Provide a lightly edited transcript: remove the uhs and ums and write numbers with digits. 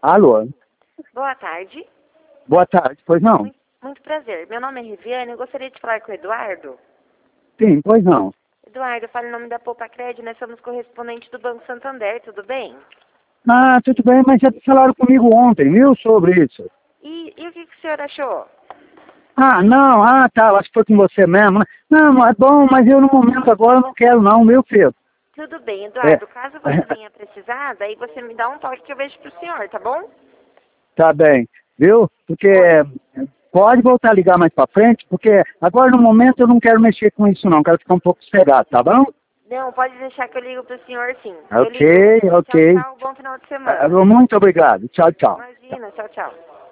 Alô? Boa tarde. Boa tarde, pois não? Muito prazer. Meu nome é Riviane, eu gostaria de falar com o Eduardo. Sim, pois não. Eduardo, eu falo em nome da Poupa Crédito, nós somos correspondentes do Banco Santander, tudo bem? Ah, tudo bem, mas já falaram comigo ontem, viu, sobre isso. E o que o senhor achou? Ah, não, tá, acho que foi com você mesmo, né? Não, é bom, mas eu no momento agora não quero não, meu filho. Tudo bem, É, Eduardo, caso você venha precisar, daí você me dá um toque que eu vejo pro senhor, tá bom? tá bem, viu? Porque pode voltar a ligar mais pra frente, porque agora no momento eu não quero mexer com isso não, quero ficar um pouco sossegado, tá bom? Não, pode deixar que eu ligo pro senhor sim. Eu ligo. Ok, Tchau, ok. tchau, bom final de semana. Muito obrigado, tchau, tchau. Imagina, tchau, tchau.